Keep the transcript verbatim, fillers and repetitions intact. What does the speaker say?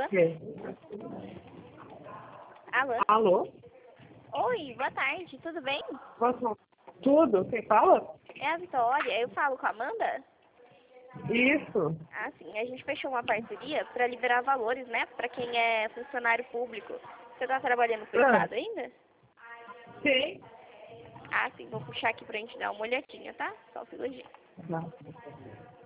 quê? Alô? Alô? Oi, boa tarde, tudo bem? Posso... Tudo? Quem fala? É a Vitória, eu falo com a Amanda? Isso. Ah, sim, a gente fechou uma parceria para liberar valores, né, para quem é funcionário público. Você tá trabalhando pro Ah, Estado ainda? sim. Ah, sim, vou puxar aqui pra gente dar uma olhadinha, tá? Só um segundinho. Tá.